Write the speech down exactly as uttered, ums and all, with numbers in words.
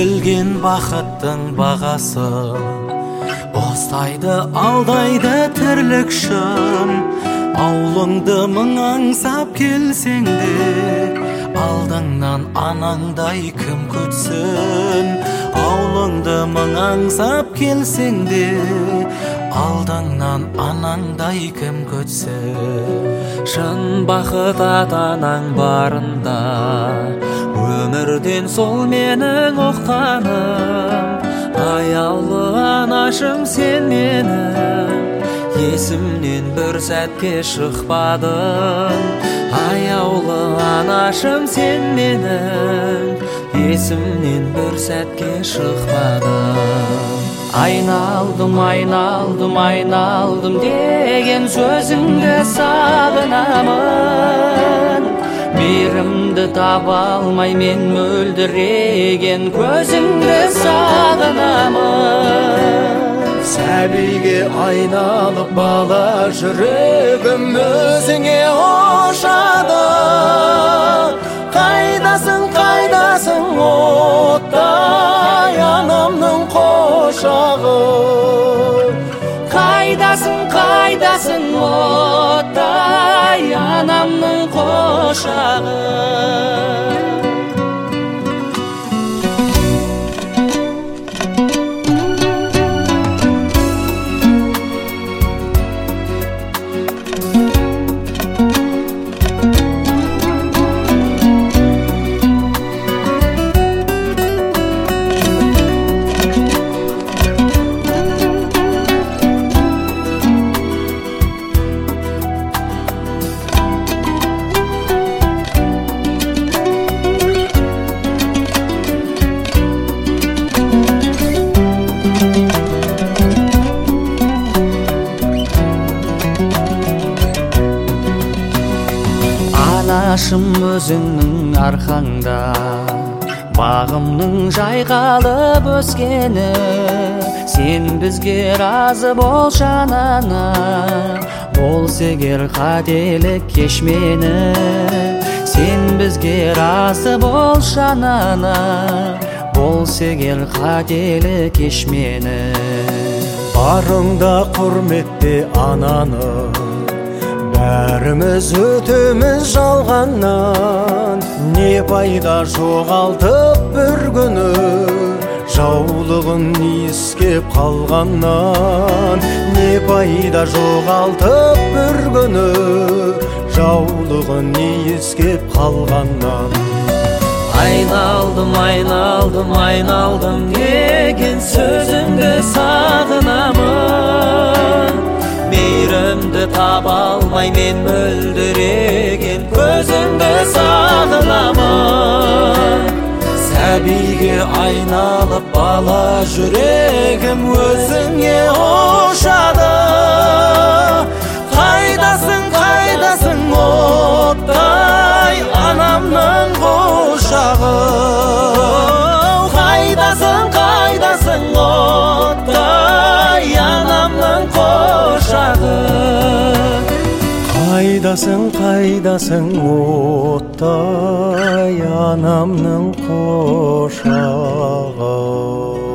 берілген бақыттың бағасын бостайды алдайды тірлік шын. Аулыңды мың аңсап келсең де алдыңнан анаңдай кім күтсін. Аулыңды мың аңсап келсең де алдыңнан анаңдай кім күтсін. Шын бақыт ата-анаң барында өмірден сол менің ұққаным. Аяулы анашым сен менің есімнен бір сәтке шықпадың. Аяулы анашым сен менің есімнен бір сәтке шықпадың. Айналдым, айналдым, айналдым деген сөзіңді сағынамын. Мейірімді таба алмай мен мөлдіреген көзіңді сағынамын. Сәбиге айналып бала жүрегім өзіңе ошады. Қайдасың, қайдасың оттай анамның қошағы. Қайдасың, қайдасың оттай анамның қошағы. Анашым өзіңнің арқаңда бағымның жайқалып өскені. Сен бізге разы бол жанана, болса егер қателік кеш мені. Сен бізге разы бол жанана, болса егер қателік кеш мені. Барыңда құрметте ананы, бәріміз өтеміз жалғаннан. Не пайда жоғалтып бір күні жаулығын иіскеп қалғаннан. Не пайда жоғалтып бір күні жаулығын иіскеп қалғаннан. Айналдым, айналдым, айналдым деген сөзіңді сағынамын. Мейірімді таба алмай мен мөлдіреген көзіңді сағынамын. Сәбиге айналып бала жүрегім өзіңе ошады. Қайдасың, қайдасың оттай анамның қошағы. Қайдасың, қайдасың оттай анамның қошағы. Қайдасың, қайдасың оттай анамның қошағы.